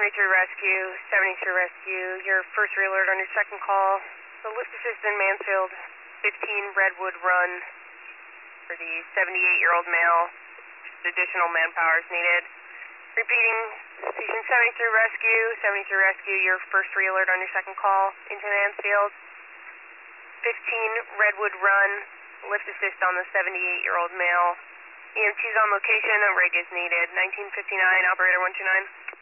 Rescue, 73 Rescue, your first re-alert on your second call. The lift assist in Mansfield, 15 Redwood Run for the 78-year-old male. Additional manpower is needed. Repeating, Station 73 Rescue, 73 Rescue, your first re-alert on your second call into Mansfield. 15 Redwood Run, lift assist on the 78-year-old male. EMT's on location, a rig is needed. 1959, operator 129.